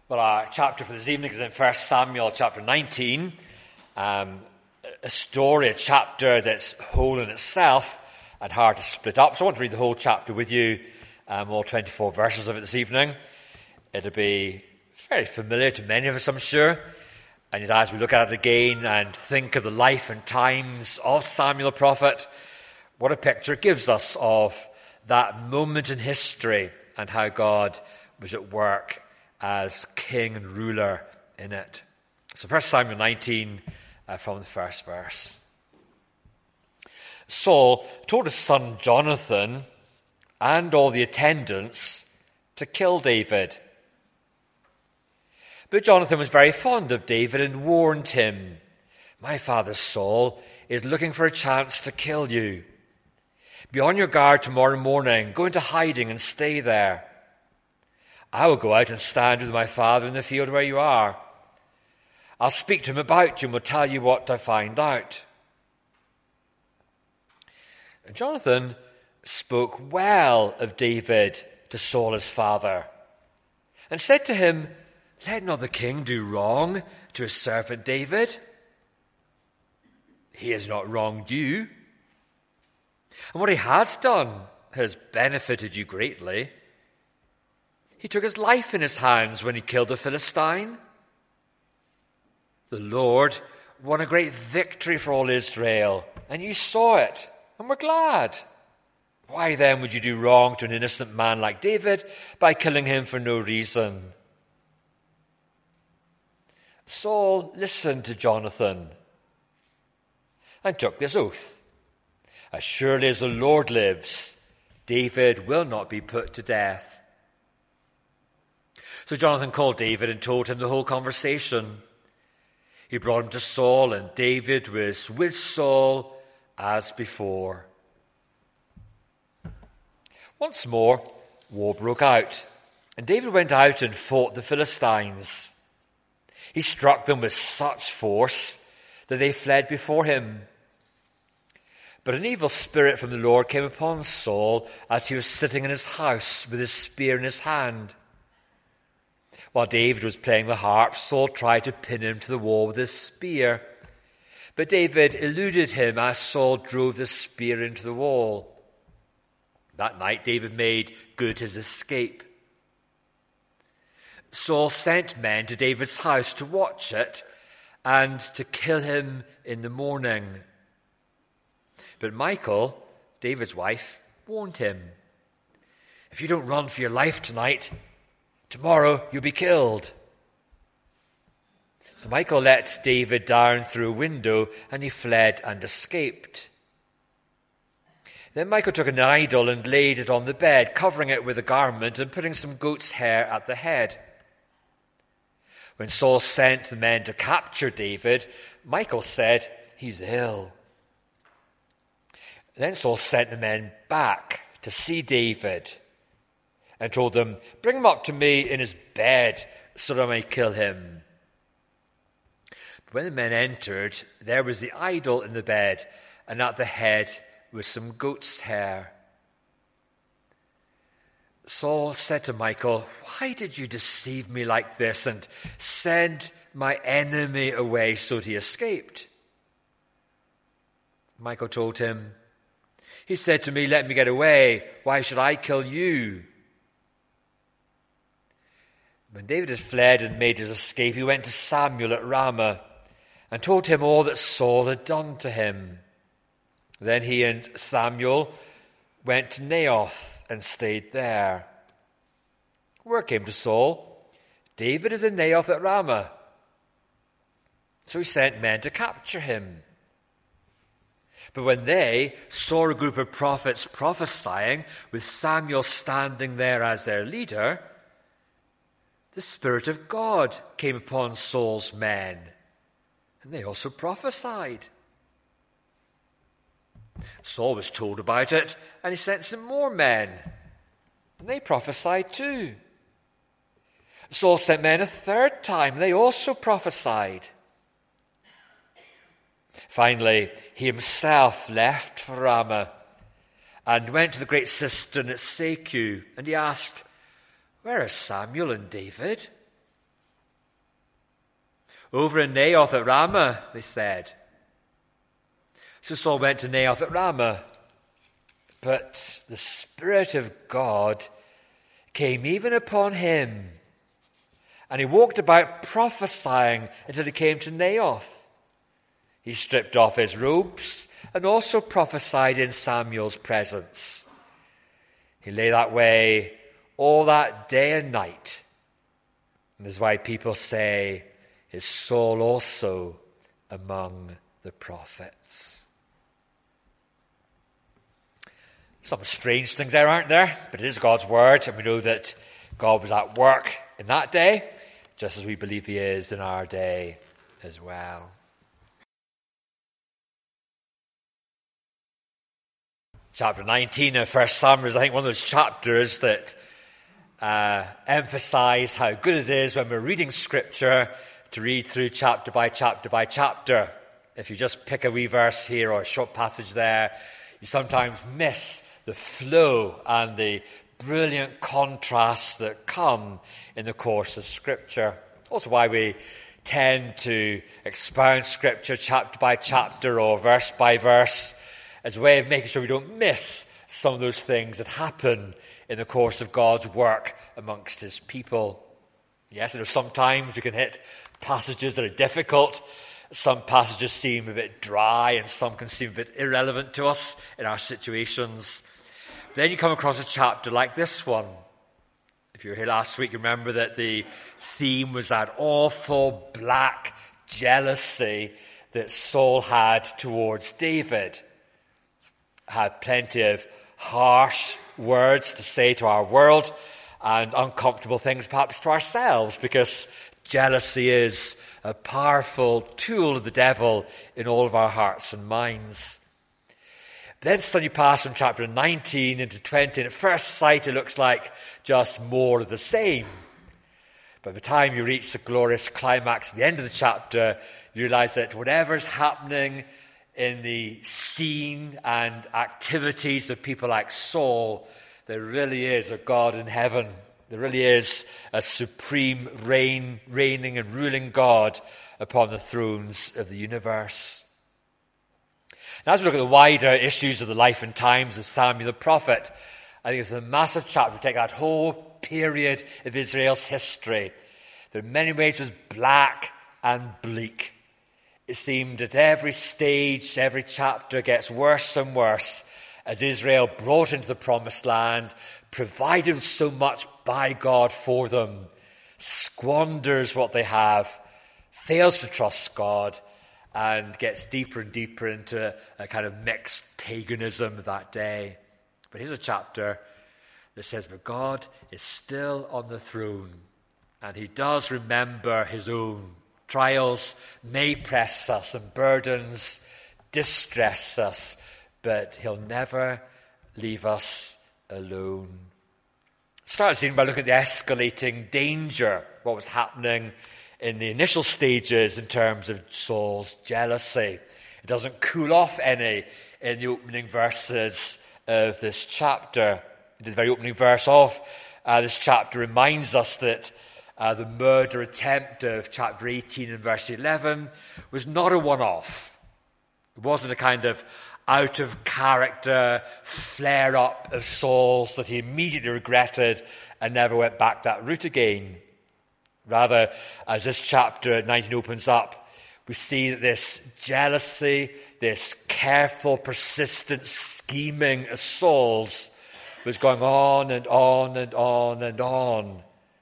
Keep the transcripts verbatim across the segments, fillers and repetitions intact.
Well, our chapter for this evening is in First Samuel chapter nineteen, um, a story, a chapter that's whole in itself and hard to split up. So I want to read the whole chapter with you, um, all twenty-four verses of it this evening. It'll be very familiar to many of us, I'm sure. And yet as we look at it again and think of the life and times of Samuel the prophet, what a picture it gives us of that moment in history and how God was at work as king and ruler in it. So First Samuel nineteen, uh, from the first verse. Saul told his son Jonathan and all the attendants to kill David. But Jonathan was very fond of David and warned him, "My father Saul is looking for a chance to kill you. Be on your guard tomorrow morning. Go into hiding and stay there. I will go out and stand with my father in the field where you are. I'll speak to him about you and will tell you what I find out." Jonathan spoke well of David to Saul his father and said to him, "Let not the king do wrong to his servant David. He has not wronged you. And what he has done has benefited you greatly. He took his life in his hands when he killed the Philistine. The Lord won a great victory for all Israel, and you saw it and were glad. Why then would you do wrong to an innocent man like David by killing him for no reason?" Saul listened to Jonathan and took this oath: "As surely as the Lord lives, David will not be put to death." So Jonathan called David and told him the whole conversation. He brought him to Saul, and David was with Saul as before. Once more, war broke out, and David went out and fought the Philistines. He struck them with such force that they fled before him. But an evil spirit from the Lord came upon Saul as he was sitting in his house with his spear in his hand. While David was playing the harp, Saul tried to pin him to the wall with his spear. But David eluded him as Saul drove the spear into the wall. That night David made good his escape. Saul sent men to David's house to watch it and to kill him in the morning. But Michal, David's wife, warned him, "If you don't run for your life tonight, tomorrow you'll be killed." So Michal let David down through a window, and he fled and escaped. Then Michal took an idol and laid it on the bed, covering it with a garment and putting some goat's hair at the head. When Saul sent the men to capture David, Michal said, "He's ill." Then Saul sent the men back to see David and told them, "Bring him up to me in his bed so that I may kill him." But when the men entered, there was the idol in the bed, and at the head was some goat's hair. Saul said to Michal, "Why did you deceive me like this and send my enemy away so that he escaped?" Michal told him, "He said to me, 'Let me get away. Why should I kill you?'" When David had fled and made his escape, he went to Samuel at Ramah and told him all that Saul had done to him. Then he and Samuel went to Naioth and stayed there. Word came to Saul, "David is in Naioth at Ramah." So he sent men to capture him. But when they saw a group of prophets prophesying, with Samuel standing there as their leader, the Spirit of God came upon Saul's men, and they also prophesied. Saul was told about it, and he sent some more men, and they prophesied too. Saul sent men a third time, and they also prophesied. Finally, he himself left for Ramah and went to the great cistern at Secu, and he asked, "Where are Samuel and David?" Over in Naioth at Ramah, they said. So Saul went to Naioth at Ramah. But the Spirit of God came even upon him. And he walked about prophesying until he came to Naioth. He stripped off his robes and also prophesied in Samuel's presence. He lay that way all that day and night. And that's why people say, is Saul also among the prophets? Some strange things there, aren't there? But it is God's word, and we know that God was at work in that day, just as we believe he is in our day as well. Chapter nineteen of First Samuel is, I think, one of those chapters that uh, emphasize how good it is when we're reading Scripture to read through chapter by chapter by chapter. If you just pick a wee verse here or a short passage there, you sometimes miss the flow and the brilliant contrasts that come in the course of Scripture. Also why we tend to expound Scripture chapter by chapter or verse by verse as a way of making sure we don't miss some of those things that happen in the course of God's work amongst his people. Yes, and sometimes we can hit passages that are difficult. Some passages seem a bit dry and some can seem a bit irrelevant to us in our situations. Then you come across a chapter like this one. If you were here last week, you remember that the theme was that awful black jealousy that Saul had towards David. Had plenty of harsh words to say to our world and uncomfortable things perhaps to ourselves, because jealousy is a powerful tool of the devil in all of our hearts and minds. Then suddenly you pass from chapter nineteen into twenty, and at first sight it looks like just more of the same. By the time you reach the glorious climax at the end of the chapter, you realize that whatever's happening in the scene and activities of people like Saul, there really is a God in heaven. There really is a supreme reign, reigning and ruling God upon the thrones of the universe. Now, as we look at the wider issues of the life and times of Samuel the prophet, I think it's a massive chapter. We take that whole period of Israel's history that in many ways was black and bleak. It seemed at every stage, every chapter gets worse and worse as Israel, brought into the promised land, provided so much by God for them, squanders what they have, fails to trust God, and gets deeper and deeper into a kind of mixed paganism that day. But here's a chapter that says, but God is still on the throne, and he does remember his own. Trials may press us and burdens distress us, but he'll never leave us alone. Start seeing by looking at the escalating danger, what was happening in the initial stages in terms of Saul's jealousy. It doesn't cool off any in the opening verses of this chapter. The very opening verse of uh, this chapter reminds us that Uh, the murder attempt of chapter eighteen and verse eleven was not a one-off. It wasn't a kind of out-of-character flare-up of Saul's that he immediately regretted and never went back that route again. Rather, as this chapter nineteen opens up, we see that this jealousy, this careful, persistent scheming of Saul's was going on and on and on and on.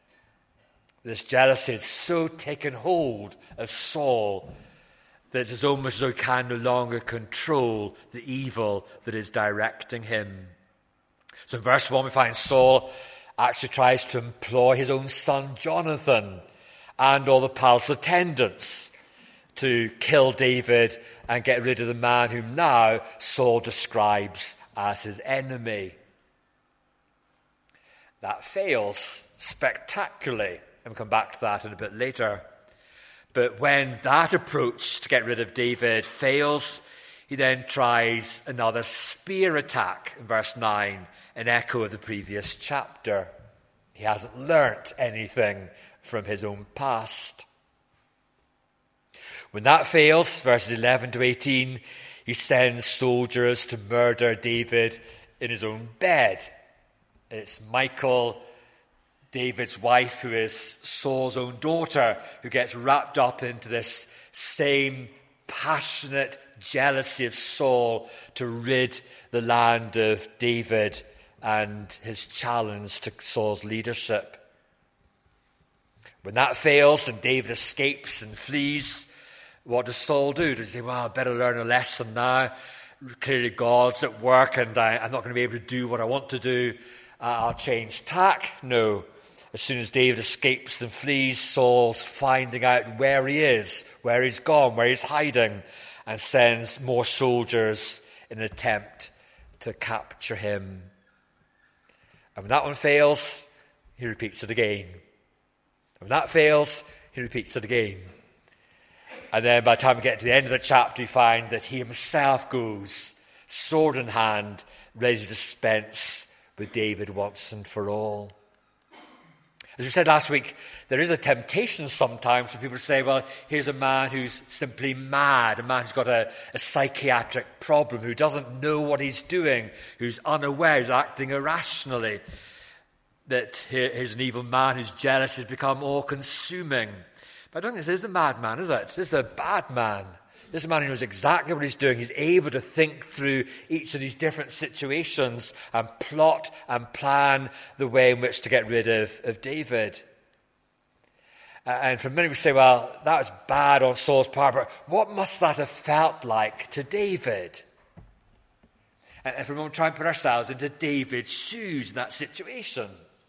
This jealousy has so taken hold of Saul that it is almost as though he can no longer control the evil that is directing him. So in verse one we find Saul actually tries to employ his own son Jonathan and all the palace attendants to kill David and get rid of the man whom now Saul describes as his enemy. That fails spectacularly. And we'll come back to that in a bit later. But when that approach to get rid of David fails, he then tries another spear attack in verse nine, an echo of the previous chapter. He hasn't learnt anything from his own past. When that fails, verses eleven to eighteen, he sends soldiers to murder David in his own bed. It's Michal, David's wife, who is Saul's own daughter, who gets wrapped up into this same passionate jealousy of Saul to rid the land of David and his challenge to Saul's leadership. When that fails and David escapes and flees, what does Saul do? Does he say, well, I better learn a lesson now? Clearly God's at work and I, I'm not going to be able to do what I want to do. Uh, I'll change tack. No. As soon as David escapes and flees, Saul's finding out where he is, where he's gone, where he's hiding, and sends more soldiers in an attempt to capture him. And when that one fails, he repeats it again. When that fails, he repeats it again. And then by the time we get to the end of the chapter, we find that he himself goes, sword in hand, ready to dispense with David once and for all. As we said last week, there is a temptation sometimes for people to say, well, here's a man who's simply mad, a man who's got a, a psychiatric problem, who doesn't know what he's doing, who's unaware, who's acting irrationally. That here, here's an evil man who's jealous, has become all-consuming. But I don't think this is a madman, is it? This is a bad man. This is a man who knows exactly what he's doing. He's able to think through each of these different situations and plot and plan the way in which to get rid of, of David. Uh, and for many we say, well, that was bad on Saul's part, but what must that have felt like to David? And, and for a moment, try and put ourselves into David's shoes in that situation.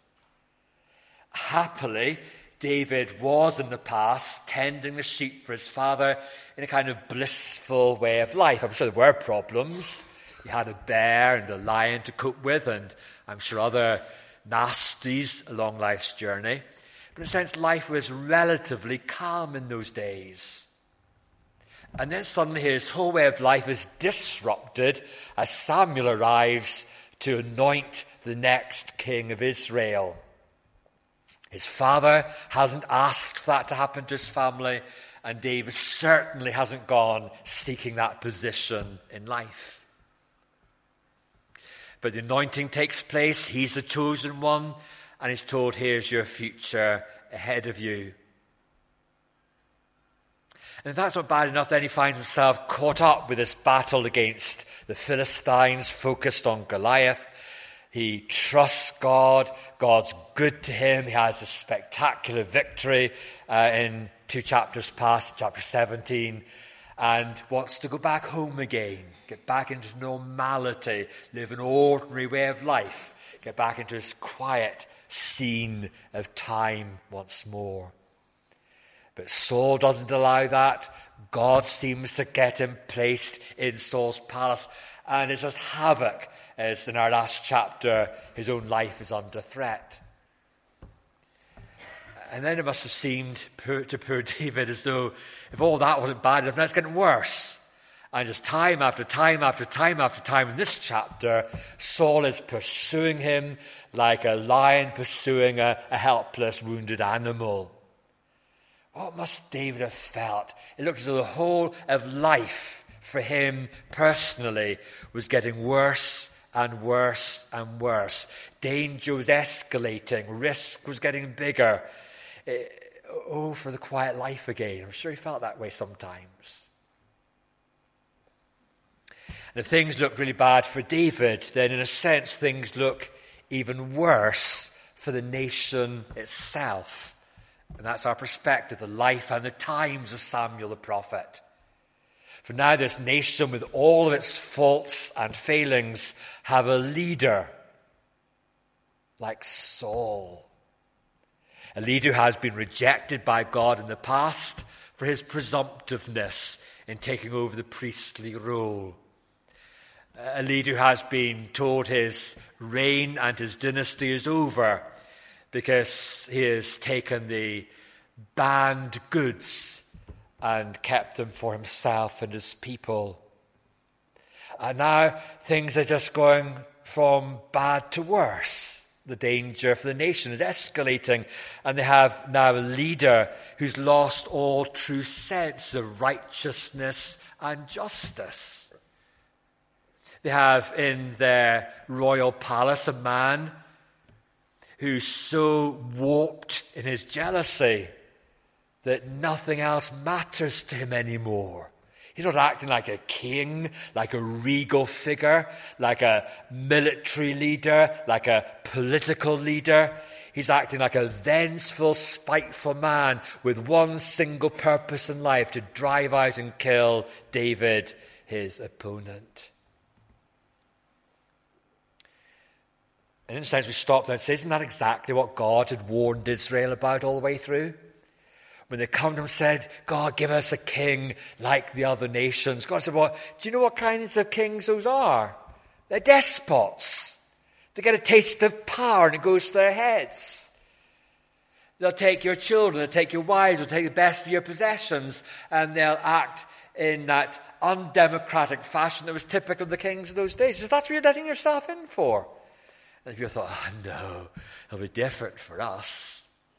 Happily, David was in the past tending the sheep for his father in a kind of blissful way of life. I'm sure there were problems. He had a bear and a lion to cope with, and I'm sure other nasties along life's journey. But in a sense, life was relatively calm in those days. And then suddenly his whole way of life is disrupted as Samuel arrives to anoint the next king of Israel. His father hasn't asked for that to happen to his family, and David certainly hasn't gone seeking that position in life. But the anointing takes place, he's the chosen one, and he's told, here's your future ahead of you. And if that's not bad enough, then he finds himself caught up with this battle against the Philistines, focused on Goliath. He trusts God. God's good to him. He has a spectacular victory uh, in two chapters past, chapter seventeen, and wants to go back home again, get back into normality, live an ordinary way of life, get back into his quiet scene of time once more. But Saul doesn't allow that. God seems to get him placed in Saul's palace, and it's just havoc. As in our last chapter, his own life is under threat. And then it must have seemed poor, to poor David as though if all that wasn't bad enough, now it's getting worse. And just time after time after time after time in this chapter, Saul is pursuing him like a lion pursuing a, a helpless, wounded animal. What must David have felt? It looks as though the whole of life for him personally was getting worse and worse and worse. Danger was escalating. Risk was getting bigger. Oh, for the quiet life again. I'm sure he felt that way sometimes. And if things look really bad for David, then in a sense things look even worse for the nation itself. And that's our perspective, the life and the times of Samuel the prophet. For now this nation, with all of its faults and failings, have a leader like Saul. A leader who has been rejected by God in the past for his presumptiveness in taking over the priestly role. A leader who has been told his reign and his dynasty is over because he has taken the banned goods and kept them for himself and his people. And now things are just going from bad to worse. The danger for the nation is escalating, and they have now a leader who's lost all true sense of righteousness and justice. They have in their royal palace a man who's so warped in his jealousy that nothing else matters to him anymore. He's not acting like a king, like a regal figure, like a military leader, like a political leader. He's acting like a vengeful, spiteful man with one single purpose in life: to drive out and kill David, his opponent. And in a sense, we stop there and say, isn't that exactly what God had warned Israel about all the way through? When they come to him and said, God, give us a king like the other nations. God said, well, do you know what kinds of kings those are? They're despots. They get a taste of power and it goes to their heads. They'll take your children, they'll take your wives, they'll take the best of your possessions, and they'll act in that undemocratic fashion that was typical of the kings of those days. So that's what you're letting yourself in for. And people thought, oh no, it'll be different for us.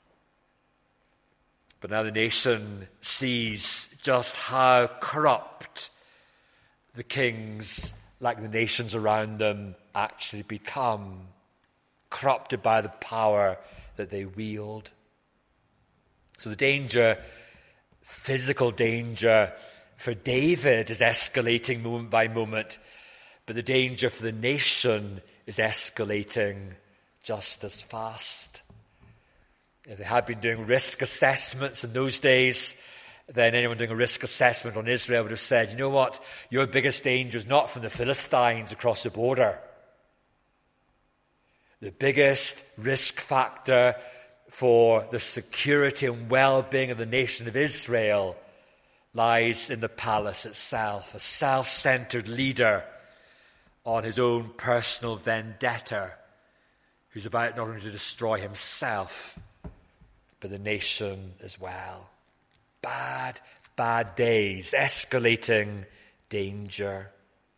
But now the nation sees just how corrupt the kings, like the nations around them, actually become, corrupted by the power that they wield. So the danger, physical danger for David is escalating moment by moment, but the danger for the nation is escalating just as fast. If they had been doing risk assessments in those days, then anyone doing a risk assessment on Israel would have said, you know what, your biggest danger is not from the Philistines across the border. The biggest risk factor for the security and well-being of the nation of Israel lies in the palace itself, a self-centered leader on his own personal vendetta, who's about not only to destroy himself, but the nation as well. Bad, bad days, escalating danger.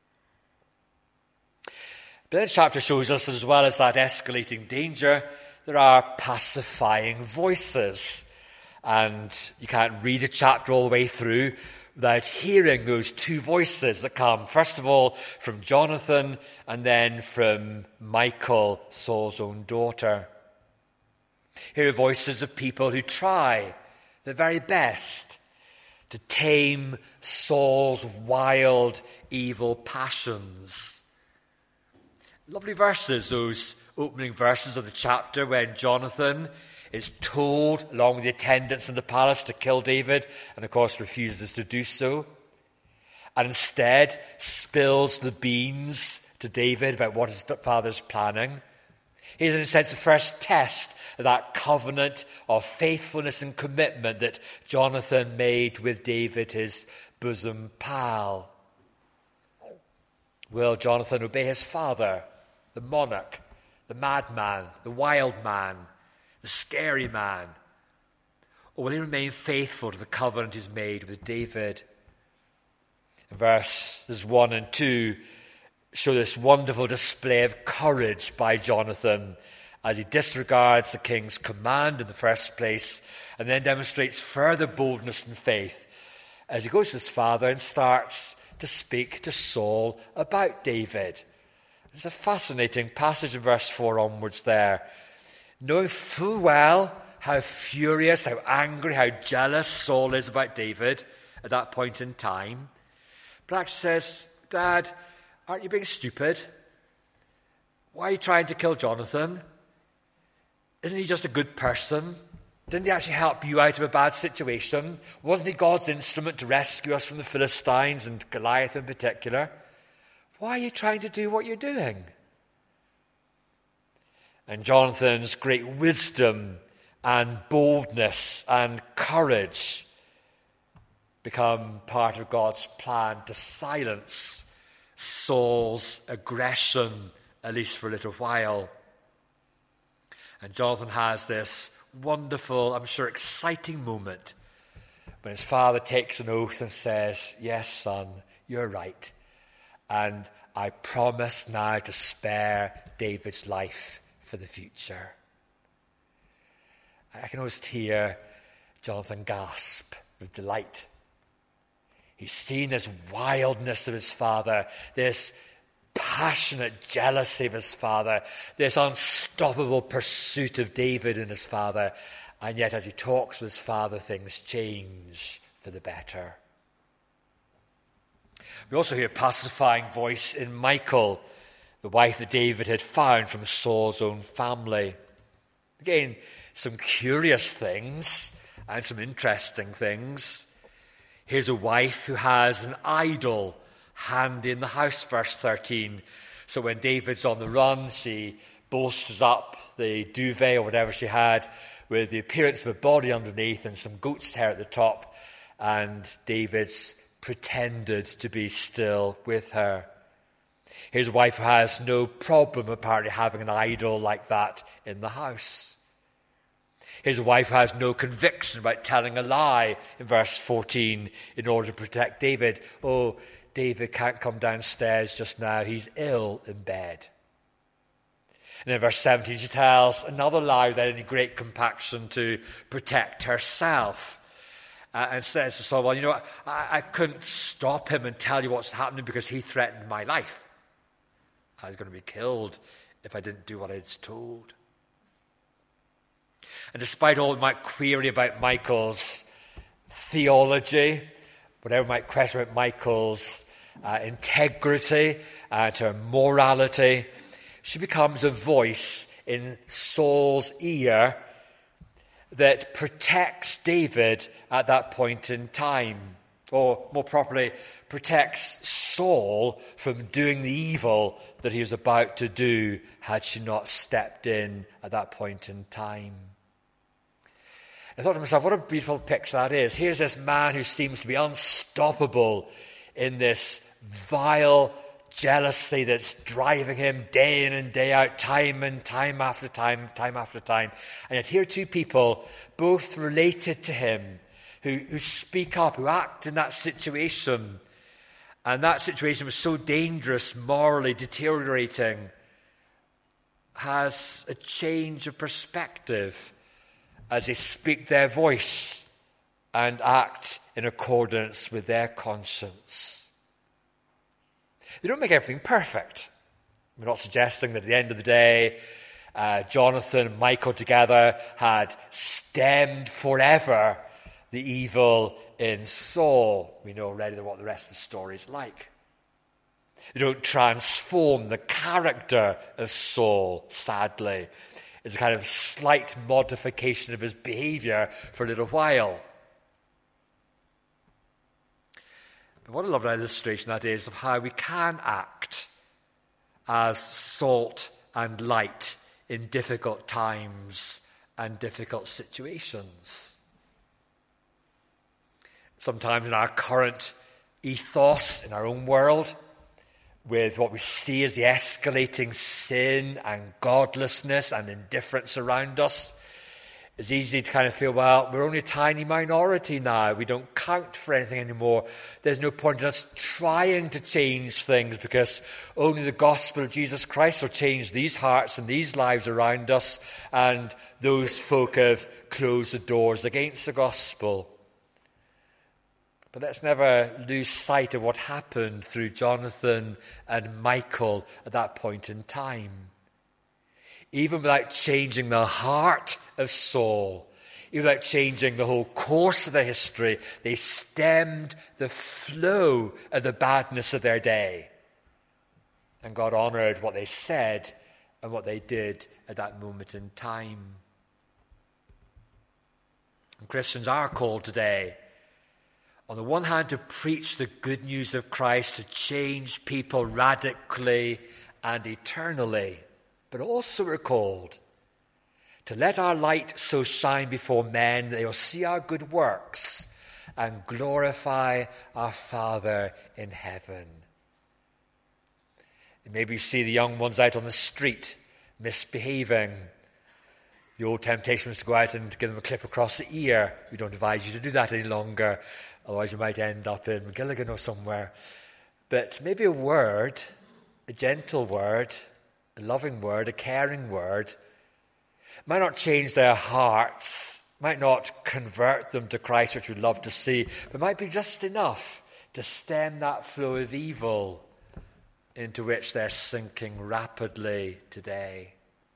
But this chapter shows us that as well as that escalating danger, there are pacifying voices. And you can't read a chapter all the way through without hearing those two voices that come, first of all, from Jonathan, and then from Michal, Saul's own daughter. Here are voices of people who try their very best to tame Saul's wild, evil passions. Lovely verses, those opening verses of the chapter when Jonathan is told, along with the attendants in the palace, to kill David, and of course refuses to do so, and instead spills the beans to David about what his father's planning. Here's, in a sense, the first test of that covenant of faithfulness and commitment that Jonathan made with David, his bosom pal. Will Jonathan obey his father, the monarch, the madman, the wild man, the scary man? Or will he remain faithful to the covenant he's made with David? Verses one and two show this wonderful display of courage by Jonathan as he disregards the king's command in the first place and then demonstrates further boldness and faith as he goes to his father and starts to speak to Saul about David. There's a fascinating passage in verse four onwards there. Knowing full well how furious, how angry, how jealous Saul is about David at that point in time, but actually says, Dad, aren't you being stupid? Why are you trying to kill Jonathan? Isn't he just a good person? Didn't he actually help you out of a bad situation? Wasn't he God's instrument to rescue us from the Philistines and Goliath in particular? Why are you trying to do what you're doing? And Jonathan's great wisdom and boldness and courage become part of God's plan to silence Saul's aggression, at least for a little while. And Jonathan has this wonderful, I'm sure exciting moment when his father takes an oath and says, yes, son, you're right. And I promise now to spare David's life for the future. I can almost hear Jonathan gasp with delight. He's seen this wildness of his father, this passionate jealousy of his father, this unstoppable pursuit of David and his father, and yet as he talks with his father, things change for the better. We also hear a pacifying voice in Michal, the wife that David had found from Saul's own family. Again, some curious things and some interesting things. Here's a wife who has an idol handy in the house, verse thirteen. So when David's on the run, she bolsters up the duvet or whatever she had with the appearance of a body underneath and some goat's hair at the top, and David's pretended to be still with her. Here's a wife who has no problem apparently having an idol like that in the house. Here's a wife who has no conviction about telling a lie in verse fourteen in order to protect David. Oh, David can't come downstairs just now. He's ill in bed. And in verse seventeen, she tells another lie without any great compaction to protect herself. Uh, and says to Saul, well, you know what? I, I couldn't stop him and tell you what's happening because he threatened my life. I was going to be killed if I didn't do what I was told. And despite all we might query about Michal's theology, whatever we might question about Michal's uh, integrity and her morality, she becomes a voice in Saul's ear that protects David at that point in time, or more properly, protects Saul from doing the evil that he was about to do had she not stepped in at that point in time. I thought to myself, what a beautiful picture that is. Here's this man who seems to be unstoppable in this vile jealousy that's driving him day in and day out, time and time after time, time after time. And yet here are two people, both related to him, who, who speak up, who act in that situation. And that situation was so dangerous, morally deteriorating, has a change of perspective as they speak their voice and act in accordance with their conscience. They don't make everything perfect. We're not suggesting that at the end of the day, uh, Jonathan and Michal together had stemmed forever the evil in Saul. We know already what the rest of the story is like. They don't transform the character of Saul, sadly. It's a kind of slight modification of his behavior for a little while. But what a lovely illustration that is of how we can act as salt and light in difficult times and difficult situations. Sometimes in our current ethos, in our own world, with what we see as the escalating sin and godlessness and indifference around us, it's easy to kind of feel, well, we're only a tiny minority now. We don't count for anything anymore. There's no point in us trying to change things because only the gospel of Jesus Christ will change these hearts and these lives around us, and those folk have closed the doors against the gospel. But let's never lose sight of what happened through Jonathan and Michal at that point in time. Even without changing the heart of Saul, even without changing the whole course of their history, they stemmed the flow of the badness of their day. And God honoured what they said and what they did at that moment in time. And Christians are called today, on the one hand, to preach the good news of Christ, to change people radically and eternally, but also we're called to let our light so shine before men that they will see our good works and glorify our Father in heaven. And maybe you see the young ones out on the street misbehaving. The old temptation was to go out and give them a clip across the ear. We don't advise you to do that any longer. Otherwise you might end up in Gilligan or somewhere. But maybe a word, a gentle word, a loving word, a caring word, might not change their hearts, might not convert them to Christ, which we'd love to see, but might be just enough to stem that flow of evil into which they're sinking rapidly today.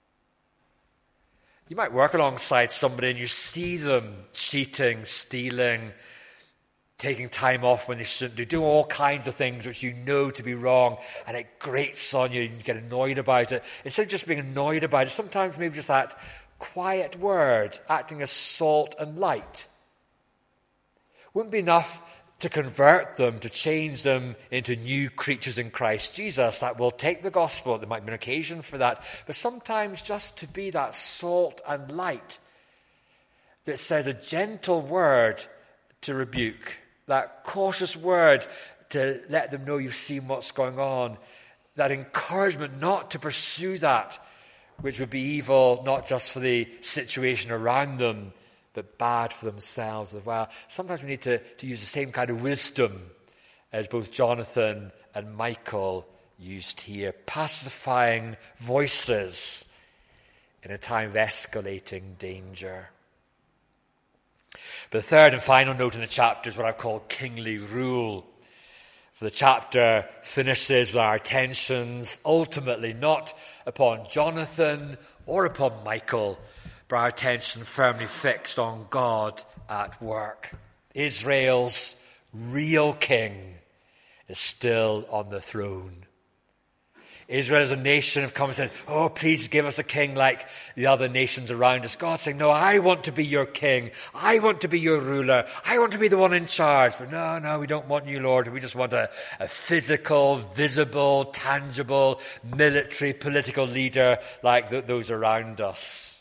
You might work alongside somebody and you see them cheating, stealing, taking time off when they shouldn't do, doing all kinds of things which you know to be wrong, and it grates on you and you get annoyed about it. Instead of just being annoyed about it, sometimes maybe just that quiet word, acting as salt and light, wouldn't be enough to convert them, to change them into new creatures in Christ Jesus. That will take the gospel. There might be an occasion for that. But sometimes just to be that salt and light that says a gentle word to rebuke, that cautious word to let them know you've seen what's going on, that encouragement not to pursue that which would be evil, not just for the situation around them, but bad for themselves as well. Sometimes we need to, to use the same kind of wisdom as both Jonathan and Michal used here, pacifying voices in a time of escalating danger. But the third and final note in the chapter is what I've called kingly rule. For the chapter finishes with our attentions ultimately not upon Jonathan or upon Michal, but our attention firmly fixed on God at work. Israel's real king is still on the throne. Israel as a nation have come and said, oh, please give us a king like the other nations around us. God's saying, no, I want to be your king. I want to be your ruler. I want to be the one in charge. But no, no, we don't want you, Lord. We just want a, a physical, visible, tangible, military, political leader like th- those around us.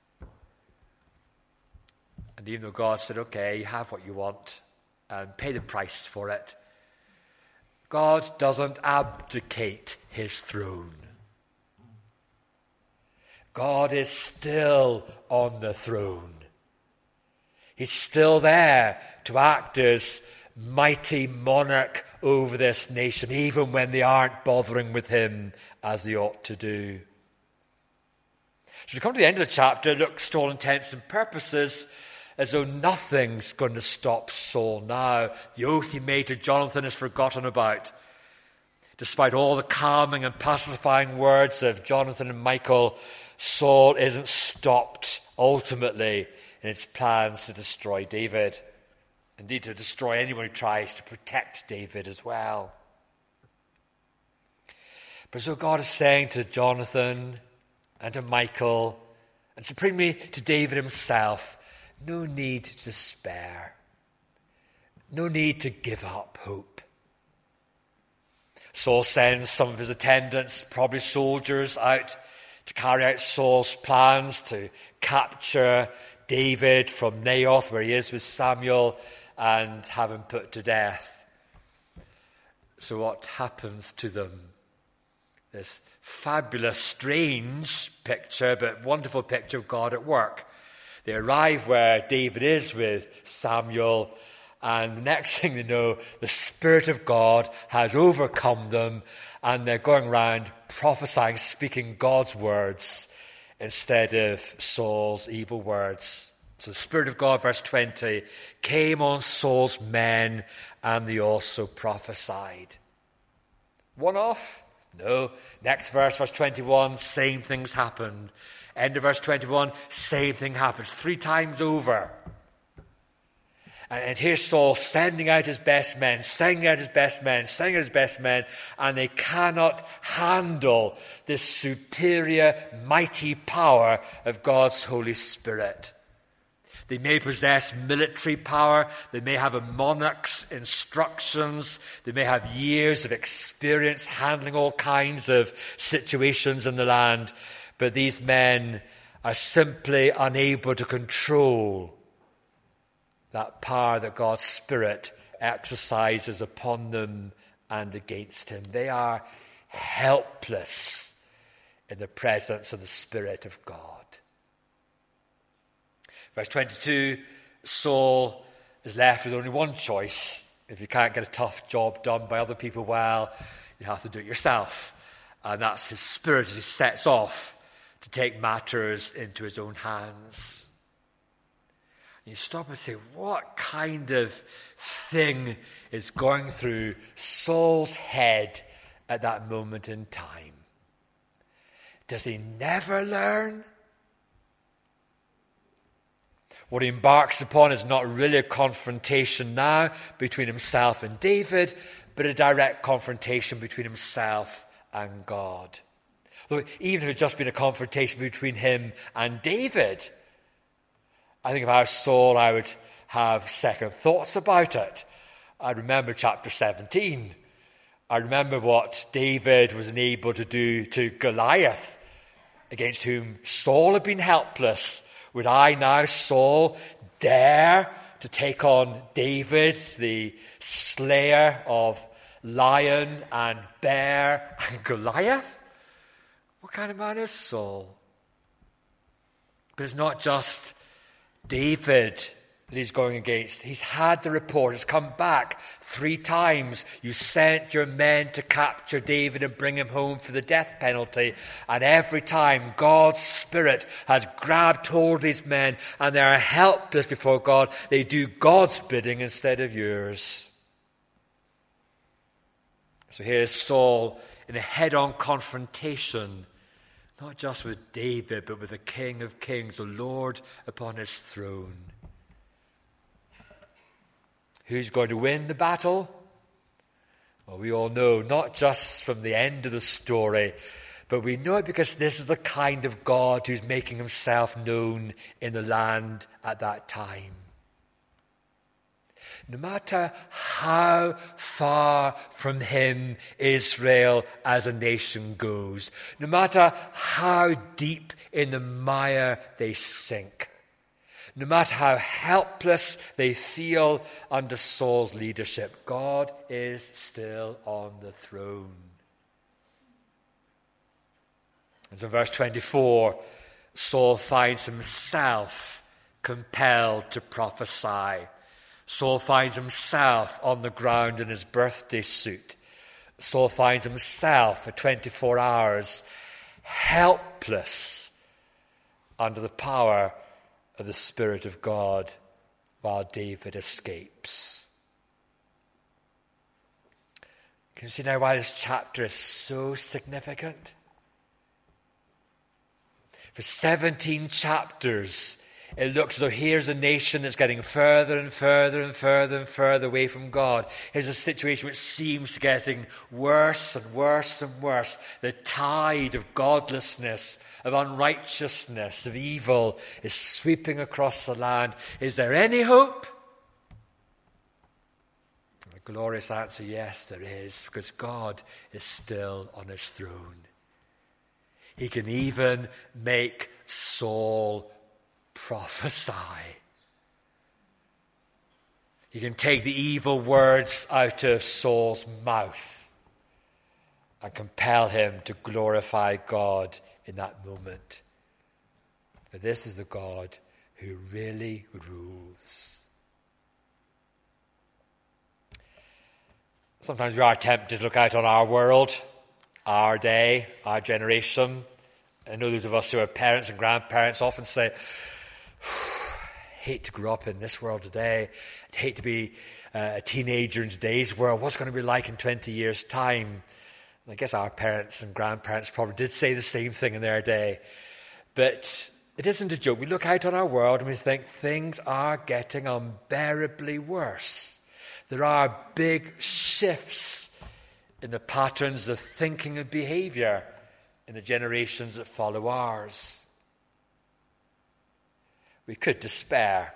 And even though God said, okay, have what you want and pay the price for it, God doesn't abdicate his throne. God is still on the throne. He's still there to act as mighty monarch over this nation, even when they aren't bothering with him as they ought to do. So we come to the end of the chapter, it looks to all intents and purposes as though nothing's going to stop Saul now. The oath he made to Jonathan is forgotten about. Despite all the calming and pacifying words of Jonathan and Michal, Saul isn't stopped ultimately in its plans to destroy David. Indeed, to destroy anyone who tries to protect David as well. But so God is saying to Jonathan and to Michal, and supremely to David himself, no need to despair. No need to give up hope. Saul sends some of his attendants, probably soldiers, out to carry out Saul's plans to capture David from Naioth, where he is with Samuel, and have him put to death. So what happens to them? This fabulous, strange picture, but wonderful picture of God at work. They arrive where David is with Samuel, and the next thing they know, the Spirit of God has overcome them, and they're going around prophesying, speaking God's words instead of Saul's evil words. So the Spirit of God, verse twenty, came on Saul's men, and they also prophesied. One off? No. Next verse, verse twenty-one, same things happened. End of verse twenty-one, same thing happens. Three times over. And here's Saul sending out his best men, sending out his best men, sending out his best men, and they cannot handle this superior, mighty power of God's Holy Spirit. They may possess military power, they may have a monarch's instructions, they may have years of experience handling all kinds of situations in the land, but these men are simply unable to control that power that God's Spirit exercises upon them and against him. They are helpless in the presence of the Spirit of God. Verse twenty-two, Saul is left with only one choice. If you can't get a tough job done by other people well, you have to do it yourself. And that's his spirit as he sets off to take matters into his own hands. And you stop and say, what kind of thing is going through Saul's head at that moment in time? Does he never learn? What he embarks upon is not really a confrontation now between himself and David, but a direct confrontation between himself and God. Though even if it's just been a confrontation between him and David, I think if I was Saul, I would have second thoughts about it. I remember chapter seventeen. I remember what David was unable to do to Goliath, against whom Saul had been helpless. Would I now, Saul, dare to take on David, the slayer of lion and bear and Goliath? What kind of man is Saul? But it's not just David that he's going against. He's had the report. It's come back three times. You sent your men to capture David and bring him home for the death penalty. And every time God's Spirit has grabbed hold of these men and they are helpless before God. They do God's bidding instead of yours. So here's Saul in a head-on confrontation, not just with David, but with the King of Kings, the Lord upon his throne. Who's going to win the battle? Well, we all know, not just from the end of the story, but we know it because this is the kind of God who's making himself known in the land at that time. No matter how far from him Israel as a nation goes, no matter how deep in the mire they sink, no matter how helpless they feel under Saul's leadership, God is still on the throne. And so in verse twenty-four, Saul finds himself compelled to prophesy. Saul finds himself on the ground in his birthday suit. Saul finds himself for twenty-four hours helpless under the power of the Spirit of God while David escapes. Can you see now why this chapter is so significant? For seventeen chapters, it looks as though here's a nation that's getting further and further and further and further away from God. Here's a situation which seems to be getting worse and worse and worse. The tide of godlessness, of unrighteousness, of evil is sweeping across the land. Is there any hope? A glorious answer, yes, there is, because God is still on his throne. He can even make Saul prophesy. He can take the evil words out of Saul's mouth and compel him to glorify God in that moment. For this is a God who really rules. Sometimes we are tempted to look out on our world, our day, our generation. I know those of us who are parents and grandparents often say, hate to grow up in this world today. I'd hate to be uh, a teenager in today's world. What's it going to be like in twenty years' time? And I guess our parents and grandparents probably did say the same thing in their day. But it isn't a joke. We look out on our world and we think things are getting unbearably worse. There are big shifts in the patterns of thinking and behavior in the generations that follow ours. We could despair.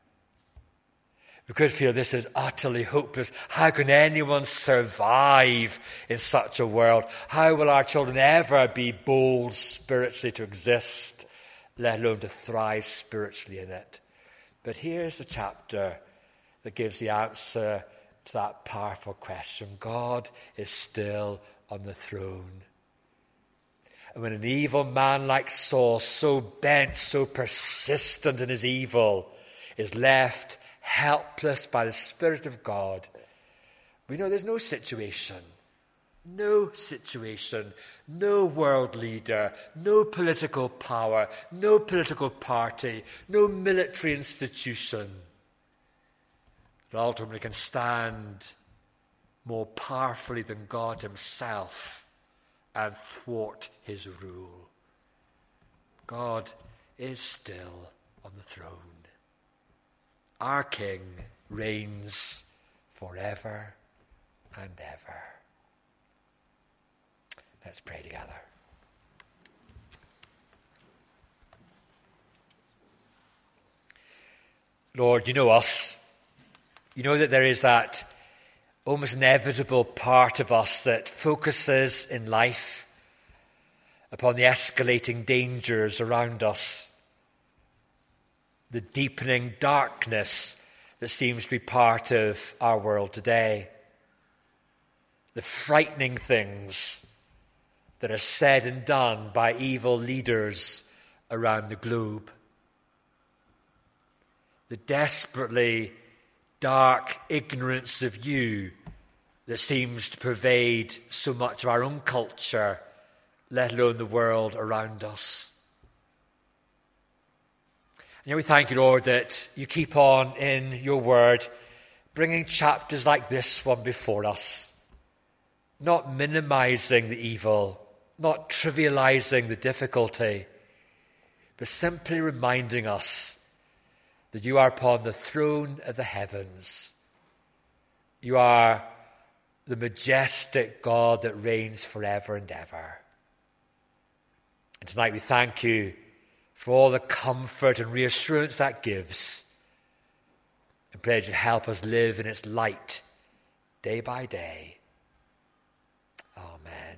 We could feel this is utterly hopeless. How can anyone survive in such a world? How will our children ever be bold spiritually to exist, let alone to thrive spiritually in it? But here's the chapter that gives the answer to that powerful question. God is still on the throne. And when an evil man like Saul, so bent, so persistent in his evil, is left helpless by the Spirit of God, we know there's no situation No situation, no world leader, no political power, no political party, no military institution that ultimately can stand more powerfully than God himself and thwart his rule. God is still on the throne. Our King reigns forever and ever. Let's pray together. Lord, you know us. You know that there is that almost inevitable part of us that focuses in life upon the escalating dangers around us, the deepening darkness that seems to be part of our world today, the frightening things that are said and done by evil leaders around the globe, the desperately dark ignorance of you that seems to pervade so much of our own culture, let alone the world around us. And yet we thank you, Lord, that you keep on in your word bringing chapters like this one before us, not minimizing the evil, not trivializing the difficulty, but simply reminding us that you are upon the throne of the heavens. You are the majestic God that reigns forever and ever. And tonight we thank you for all the comfort and reassurance that gives, and pray that you help us live in its light day by day. Amen.